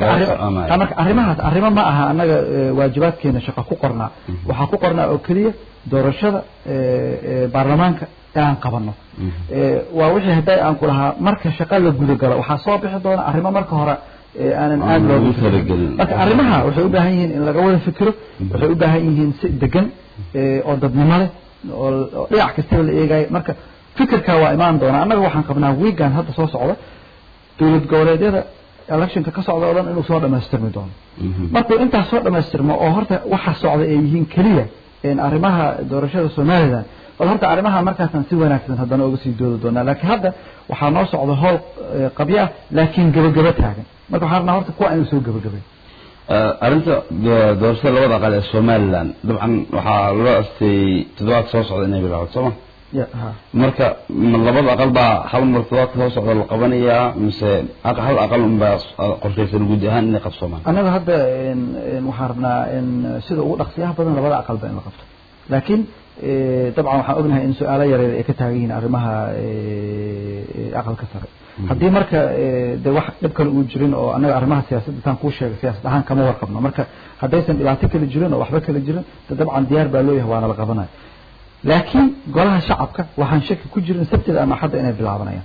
Speaker 2: marka arrimahaas arrimo ma aha anaga waajibaadkeena shaqo ku qornaa waxa ku qornaa oo kaliya doorashada baarlamaanka aan qabano waa wixii haday aan ku lahaa marka shaqo la guda galo waxa soo bixi doona arrimo marka hore aanan aad loogu talagelin marka arrimaha waxay u baahan yihiin in laga wada fikiro waxay u baahan yihiin si degan oo dadnimo leh oo dhinac kasta la eegayo marka fikirka waa imaan doona anaga waxaan qabnaa weegan hadda soo socda dawlad goboleedyada electionka ka socda oo dhan inuu soo dhameystirmi doono marka inta soo dhameystirmo oo horta waxa socda ay yihiin kaliya in arrimaha doorashada Soomaaliland oo horta arrimaha markaasaan si wanaagsan haddana uga sii doodo doonaa laakiin hadda waxaa noo socda howl qabya laakiin gabagaba taagan marka waxaan rabnaa horta kuwa inuu soo gabagabay
Speaker 1: arrinta doorashada labada aqal ee Soomaaliland dabcan waxaa loo astay toddobaad soo socda inay bilaabato Soomaa marka labada aqal baa hal mar toddobaad soo socda la qabanayaa mise hal aqal un baa qorshaysan guud ahaan inay qabsoomaan
Speaker 2: anaga hadda waxaan rabnaa in sida ugu dhaqsiyaha badan labada aqal ba in la qabto laakiin طبعا waxaan ognahay in su'aalo yaryar ay ka taagan yihiin arrimaha aqalka sare haddii marka de wax dhib kale uu jirin oo anaga arrimaha siyaasadda tan ku sheegay siyaasad ahaan kama warqabno marka haddaysan dhibaato kale jirin oo waxba kale jirin dabcan diyaar baa loo yahay waana la qabanaya laakiin golaha shacabka waxaan shaki ku jirin sabtida ama xadda inay bilaabanayaan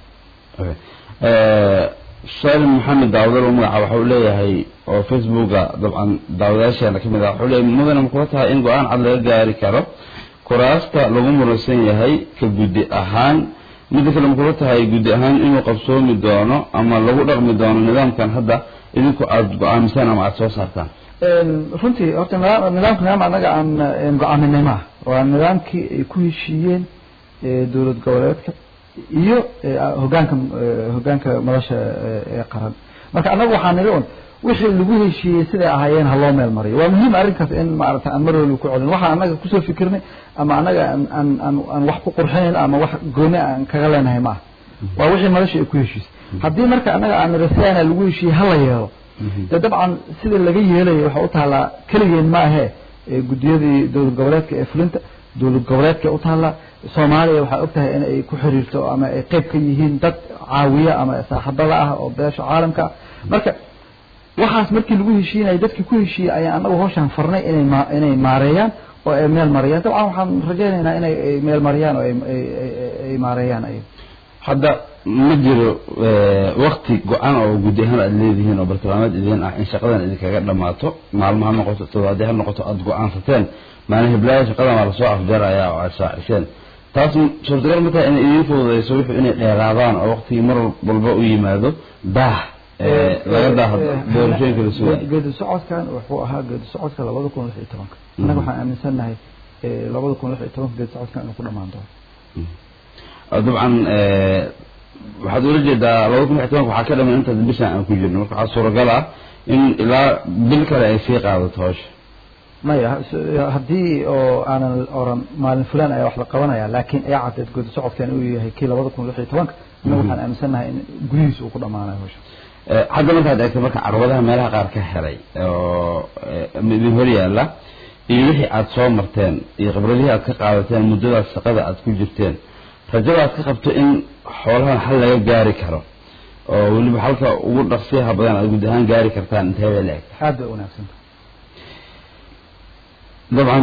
Speaker 1: سالم محمد داود المقع وحول ليه أو فيسبوك طبعا داوداش أنا كم دا حول مدن مقطعها إن قان على جاري كرب كراسة لغم مرسين هاي كجودي أهان مدة المقطعها جودي أهان إنه قبصون مدانه أما لو رغم مدانه النظام كان هذا إنه قاد قام سنة مع الصوص هذا
Speaker 2: فهمتي أنت النظام كان معنا عن قام النماء والنظام كي يكون شيئين دولة جولات iyo hogaanka hogaanka madasha ee qaran marka anagu waxaan nidhi wixii lagu heshiiyay sida ahaayeen hal loo meel mariyo waa muhiim arrinkaas in maarta aan marwal ku celin waxa anaga ku soo fikirnay ama anaga aan aan aan wax ku qurxinayn ama wax gooni aan kaga leenahay ma waa wixii madasha ay ku heshiisay haddii marka anaga aan rasaana lagu heshiiyay hal la yeelo dabcan sida laga yeelay waxa u taala kaliya ma aha gudiyadii dowlad goboleedka ee fulinta dowlad goboleedka u taala Soomaaliya waxa ogtahay in ay ku xiriirto ama ay qayb ka yihiin dad caawiya ama saaxiibada ah oo beesha caalamka marka waxaas markii lagu heshiinay dadkii ku heshiiyay ayaan anagu hawshan farnay inay inay maareeyaan oo ay meel mariyaan dabcan waxaan rajaynaynaa inay meel mariyaan oo ay ay maareeyaan ay
Speaker 1: hadda ma jiro waqti go'aan oo guud ahaan aad leedihiin oo bartilmaameed idin ah in shaqadan idinkaga dhamaato maalmaha noqoto toddobaadyaha noqoto aad go'aansateen maana heblaha shaqada ma la soo afjaraya oo aad saaciseen taas suurtagal ma tahay in idin fududeyso wixii inay dheeraadaan oo waqtigii mar walba u yimaado daah laga daahdo doorashooyinka la sugay
Speaker 2: geedi socodkan wuxuu ahaa geedi socodka labada kun iyo lix iyo toban anaga waxaan aaminsanahay labada kun iyo lix iyo toban geedi socodkan inuu ku dhamaan doono
Speaker 1: dabcan waxaad ula jeedaa labada kun iyo lix iyo toban waxaa ka dhaman inta bishan aan ku jirno marka waxaa suuragal ah in ilaa bil kale ay sii qaadato hawsha
Speaker 2: maya haddii oo aanan oran maalin fulaan ayaa wax la qabanaya laakiin ay cadeed guud socodkan uu yahay kii labada kun iyo lix iyo toban anagu waxaan aaminsanahay in gurigiisa uu ku dhamaanayo hawsha
Speaker 1: hadda markaad eegto marka carwadaha meelaha qaar ka helay oo idin hor yaalla iyo wixii aad soo marteen iyo khibradihii aad ka qaadateen muddadaas shaqada aad ku jirteen rajada aad ka qabto in xoolahan xal laga gaari karo oo weliba halka ugu dhaqsiyaha badan aad guud ahaan gaari kartaan intee bay leeg
Speaker 2: aad bay wanaagsan
Speaker 1: طبعا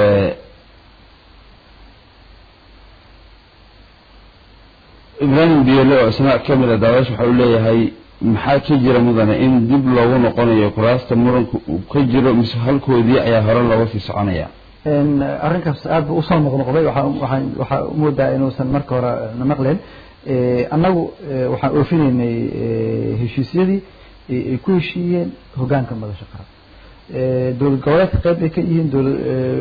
Speaker 1: إبراهيم بيلو أسماء كاملة دواش وحولي هاي محاكي جرى مدنة إن دب لو نقوني كراسة مرن كجرى مسهل كودي يا هرا لو في سعانية
Speaker 2: إن أرنك سأد وصل مغنقبي وح وح وح مودة إنه سن مركورة نمقلين أنه وح أوفين إن هالشيء دي كل شيء هو كان كم هذا شقرا دول الجوات قبل كيين دول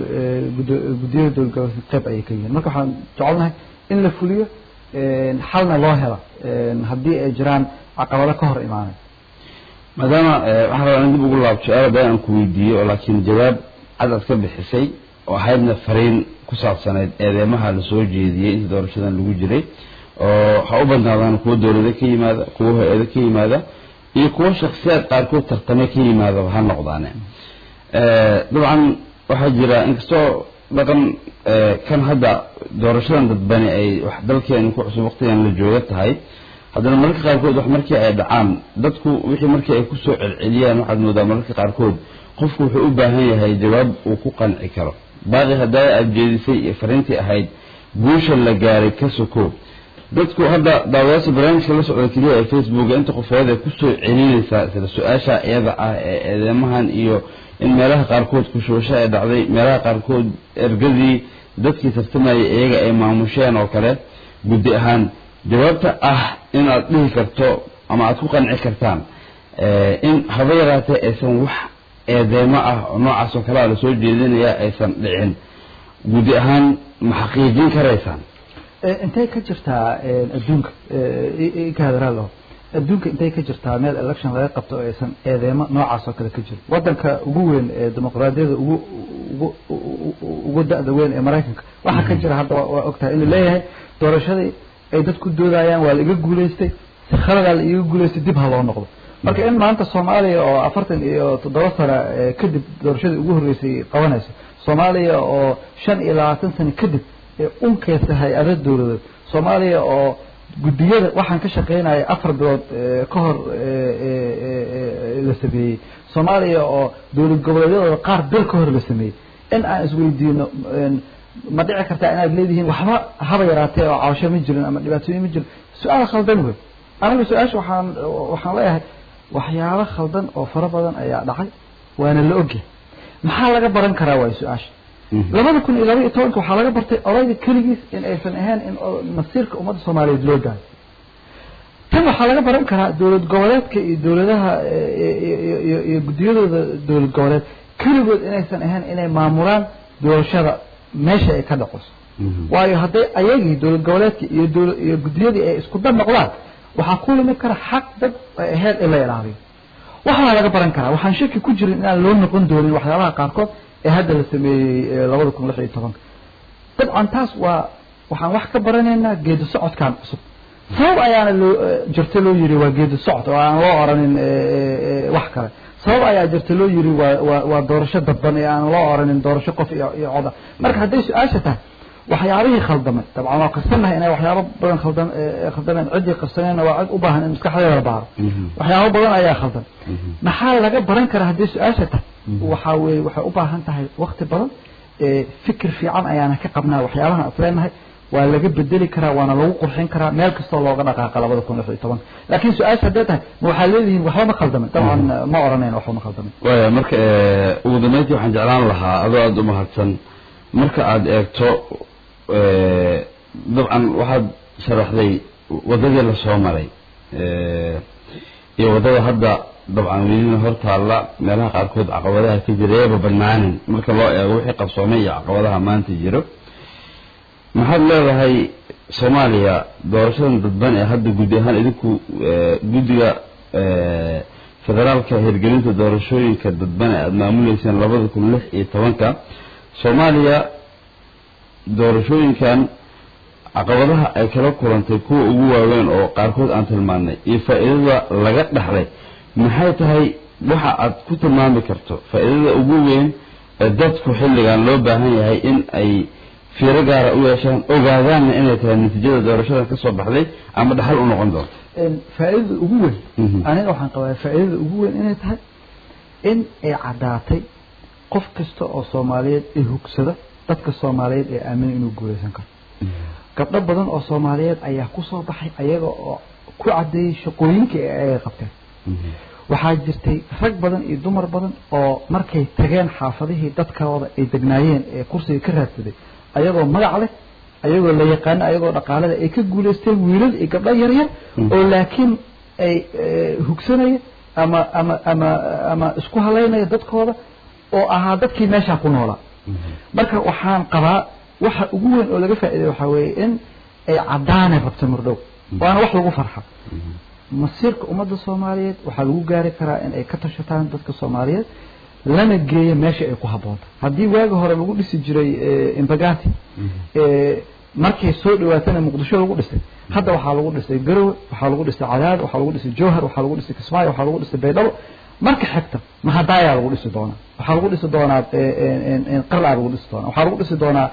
Speaker 2: بدير دول الجوات قبل أي كيين ما كان تعلنا إن الفوليو حاولنا الله هلا هدي إجران عقبالة كهر إيمانه
Speaker 1: ما دام إحنا عندي بقول الله بشأر بين كويدي ولكن الجواب عدد كبر حسي وحيدنا فرين كسر سنة إذا ما هالسوق جديد إنت دور شدنا لوجري حاوبنا هذا نقول دور ذكي ماذا قوة ذكي ماذا يكون شخصيات قاركو ترتمكي ماذا وهالنقطان طبعا وحجرا إنكسو رقم كان هذا دور شدنا ضدني أي واحد ذلك إنه كوع سوقتي أن الجوات هاي هذا الملك قاركود wax markii ay dhacaan dadku wixii markii ay ku soo celceliyaan waxa moodaa markii qaarkood qofku wuxuu u baahan yahay jawaab uu ku qanci karo baaqi haday aad jeedisay fariintii ahayd guusha la gaaray ka soko dadku hadda daawayaasha barnaamijka la socda kaliya ee Facebook inta qofeeda ku soo celinaysa sida su'aasha iyada ah ee eedamahan iyo in meelaha qaarkood ku shoosha ay dhacday meelaha qaarkood ergadii dadkii tartamayay iyaga ay maamusheen oo kale gudi ahaan jawaabta ah in aad dhihi karto ama aad ku qanci kartaan in haba yaraatee aysan wax eedeemo ah oo noocaas oo kale la soo jeedinaya aysan dhicin gudi ahaan ma xaqiijin karaysaan
Speaker 2: intay ka jirtaa adduunka ka hadalado adduunka intay ka jirtaa meel election laga qabto aysan eedeemo noocaas oo kale ka jiro wadanka ugu weyn ee dimuqraadiyadda ugu ugu da'da weyn ee Mareykanka waxa ka jira hadda waa ogtahay in leeyahay doorashadii ay dadku doodayaan waa la iga guuleystay si khalad la iga guuleystay dib ha loo noqdo marka in maanta Soomaaliya oo afartan iyo toddoba sano kadib doorashadii ugu horeysay qabanayso Soomaaliya oo shan iyo labaatan sano kadib un keesa hay'ado dawladeed Soomaaliya oo gudiyada waxaan ka shaqeynayay afar bilood ka hor la sameeyay Soomaaliya oo dawlad goboleedyada qaar bil ka hor la sameeyay in aan isweydiino ما دعك كرتا أنا بليدهين وحبا هبا يراتي أو عشر مجرن أما دباتوين مجرن سؤال خلدان هو أنا بسؤالش وحان وحان لايه وحيالا خلدان أو فربضان أي دعي وأنا اللي أوجه محال لقى بران كراوي سؤالش لما نكون إلى رأي طولك وحال لقى برتي أرايد كليجيس إن أي فنهان إن مصيرك أمد الصومالي دلوجان تم حال لقى بران كرا دولة جوالات كي دولتها يقديروا دولة جوالات كليجيس إن أي فنهان إن ماموران دول شرع ماشي ay ka dhaqos waayo haday ayagii dawlad goboleedka iyo dawlad iyo gudiyadii ay isku dab noqdaan waxa ku limi kara xaq dad heer ila ilaaliyo waxa laga baran karaa waxaan shaki ku jirin in aan loo noqon doonin waxyaalaha qaarkood ee hadda la sameeyay laba kun iyo lix iyo toban dabcan taas waa waxaan wax ka baranaynaa geedi socodkan cusub sabab ayaana loo jirta loo yiri waa geedi socod oo aan loo oranin wax kale sabab ayaa jirta loo yiri waa waa doorasho dadban ee aan loo oranin doorasho qof iyo cod marka haday su'aasha tahay waxyaabihii khaldamay dabcan waa qasanahay inay waxyaabo badan khaldan khaldameen cidii qasanayna waa cid u baahan in maskaxdeeda la baaro waxyaabo badan ayaa khaldan maxaa laga baran karaa haddii su'aasha tahay waxa weeye waxay u baahan tahay waqti badan ee fikir fiican ayaana ka qabnaa waxyaabaha afleenahay waa laga bedeli karaa waana lagu qurxin karaa meel kasta looga dhaqaaqa laba kun iyo toban laakiin su'aasha hadda ma waxa leeyihiin waxba ma khaldamin dabcan ma oranayno waxba ma khaldamin
Speaker 1: waa marka ugu dambeyntii waxaan jeclaan lahaa adoo aad u mahadsan marka aad eegto dabcan waxaad sharaxday wadadii la soo maray iyo wadada hadda dabcan weeyna hortaala meelaha qaarkood caqabadaha ka jireeba banaanin marka loo eego wixii qabsoomay iyo caqabadaha maanta jiro maxaad leedahay Soomaaliya doorashadan dadban ee hadda gudi ahaan idinku gudiga federaalka hirgelinta doorashooyinka dadban ee aad maamuleyseen laba kun iyo lix iyo toban ka Soomaaliya doorashooyinkan caqabadaha ay kala kulantay kuwa ugu waaweyn oo qaarkood aan tilmaanay iyo faa'iidada laga dhaxlay maxay tahay waxa aad ku tilmaami karto faa'iidada ugu weyn ee dadku xilligan loo baahan yahay in ay fiiro gaar ah u yeeshaan ogaadaan inay tahay natiijada doorashada ka soo baxday ama dhaxal u noqon doonto
Speaker 2: in faa'iidada ugu weyn aniga waxaan qabaa faa'iidada ugu weyn inay tahay in ay cadaatay qof kasta oo Soomaaliyeed ee hugsada dadka Soomaaliyeed ee aamin inuu guuleysan karo gabdho badan oo Soomaaliyeed ayaa ku soo baxay ayaga oo ku cadeeyay shaqooyinka ay qabteen waxaa jirtay rag badan iyo dumar badan oo markay tageen xaafadihii dadkooda ay degnaayeen ee kursiga ka raadsaday ayagoo magac leh ayagoo la yaqaano ayagoo dhaqaalada ay ka guuleysteen wiilal iyo gabdho yar yar oo laakiin ay hugsanaya ama ama ama ama isku haleynaya dadkooda oo ahaa dadkii meesha ku noolaa marka waxaan qabaa waxa ugu weyn oo laga faa'iiday waxa weeye in ay cadaanay rabto mardhow waana wax lagu farxo masiirka ummadda Soomaaliyeed waxa lagu gaari karaa in ay ka tashataan dadka Soomaaliyeed lana geeyo meesha ay ku haboonto hadii waaga hore lagu dhisi jiray Imbagati ee markay soo dhawaatana Muqdisho lagu dhisay hadda waxa lagu dhisay Garowe waxa lagu dhisay Cadaad waxa lagu dhisay Jowhar waxa lagu dhisay Kismaayo waxa lagu dhisay Baydhabo marka xigta ma hadaaya lagu dhisi doona waxa lagu dhisi doonaa in qarla lagu dhisi doona waxa lagu dhisi doonaa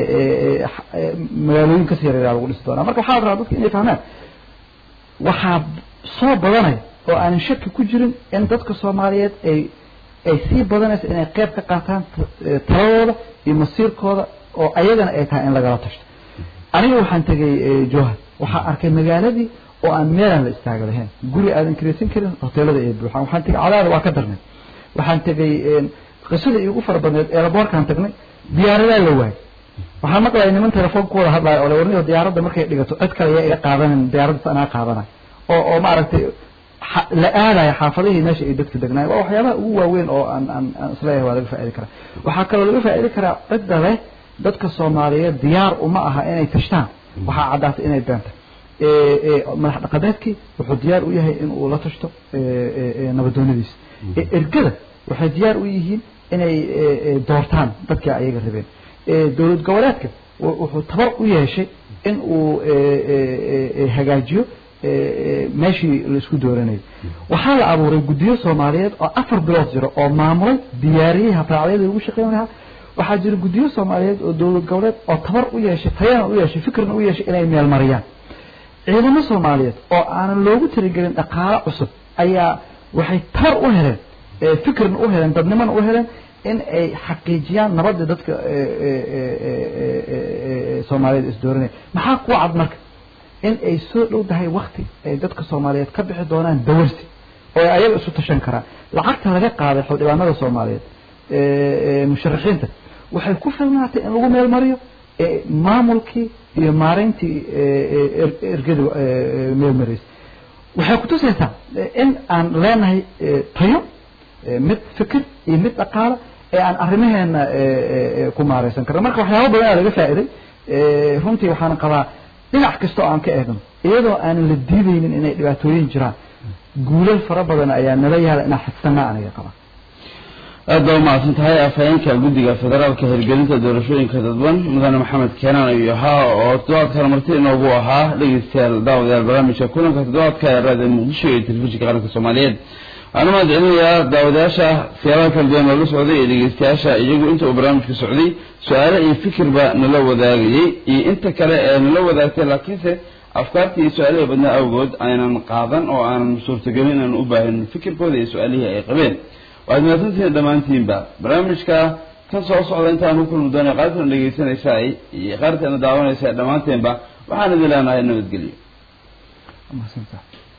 Speaker 2: magaalooyin ka sii yaryar lagu dhisi doona marka waxa rabaa dadka inay fahmaan waxa soo badanay oo aan shaki ku jirin in dadka Soomaaliyeed ay ay sii badanayso inay qayb ka qaataan taladooda iyo masiirkooda oo ayagana ay tahay in laga tashado aniga waxaan tagay Jowhar waxa arkay magaaladii oo aan meelan la istaaga lahayn guri aadan kireysan karin hoteelada ay buuxaan waxaan tagay Cadaad waa ka darnay waxaan tagay qasada ugu farbadneed ee laboorkan tagnay diyaaradaha la waay waxaan maqlay niman telefonkooda hadlay oo warniyo diyaaradda markay dhigato cid kale ay qaadanayaan diyaaradda ana qaadanay oo oo ma aragtay la aadaya xaafadihii meesha ay dadka degnaa waa waxyaabaha ugu waaweyn oo aan aan isleeyahay waa laga faa'iidi karaa waxa kale laga faa'iidi karaa cidda leh dadka Soomaaliyeed diyaar uma aha inay tashtaan waxa cadaatay inay beenta ee ee madax dhaqameedkii wuxuu diyaar u yahay in uu la tashto ee nabadoonadiisa ergada waxay diyaar u yihiin inay doortaan dadka ayaga rabeen ee dawlad goboleedka wuxuu tabar u yeeshay in uu hagaajiyo meeshii la isku dooranay waxa la abuuray guddiyo Soomaaliyeed oo afar bilood jira oo maamulay diyaariyay habraacyada lagu shaqeynaa waxa jira guddiyo Soomaaliyeed oo dawlad goboleed oo tabar u yeeshay tayana u yeeshay fikrna u yeeshay inay meel mariyaan ciidamada Soomaaliyeed oo aan loogu tirigelin dhaqaale cusub ayaa waxay tar u heleen fikrna u heleen dadnimana u heleen in ay xaqiijiyaan nabadda dadka Soomaaliyeed is dooranay maxaa ku cad marka in ay soo dhow tahay waqti ay dadka Soomaaliyeed ka bixi doonaan dawarsi oo ay ayaga isu tashan karaan lacagta laga qaaday xildhibaanada Soomaaliyeed ee musharaxiinta waxay ku filnaatay in lagu meel mariyo maamulkii iyo maareyntii ergada meel maris waxay ku tusaysaa in aan leenahay tayo mid fikir iyo mid dhaqaale ee aan arrimaheena ku maareysan karno marka waxyaabo badan laga faa'iiday runtii waxaan qabaa dhinac kasta oo aan ka eegno iyadoo aan la diidaynin inay dhibaatooyin jiraan guulal fara badan ayaa nala yaala in xigtana aniga qaba
Speaker 1: aad ma santahay afayeenka guddiga federaalka hirgelinta doorashooyinka dadban mudane maxamed keenan iyo haa oo doodka marti inoogu ahaa dhageystayaal daawadayaal barnaamijka kulanka doodka ee raadiyo Muqdisho ee telefishinka qaranka Soomaaliyeed أنا ما أدري يا داوداشة سيارات الجامعة نلو سعودية دقيستاشة يجو أنت وبرامجك سعودي سؤال أي فكر بقى نلو ذاقي إيه أنت كلا نلو ذاقي لكن أفكارتي سؤالي بدنا أوجد أنا نقاضا أو أنا صورت جميل أن أباهن فكر كودي سؤالي أي قبل وهذا ما تنسي دمانتين بقى برامجك كان صار صعود أنت أنا كل مدونة قادر اللي جيسنا يساعي قادر أنا دعوانا يساعد دمانتين بقى وحنا ذلنا هاي النوت قليل.